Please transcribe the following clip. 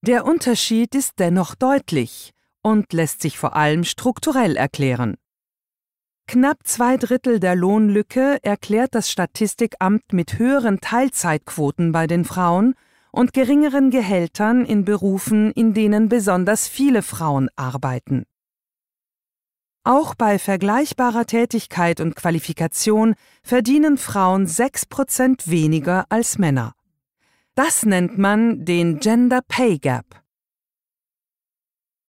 Der Unterschied ist dennoch deutlich und lässt sich vor allem strukturell erklären. Knapp 2/3 der Lohnlücke erklärt das Statistikamt mit höheren Teilzeitquoten bei den Frauen und geringeren Gehältern in Berufen, in denen besonders viele Frauen arbeiten. Auch bei vergleichbarer Tätigkeit und Qualifikation verdienen Frauen 6% weniger als Männer. Das nennt man den Gender Pay Gap.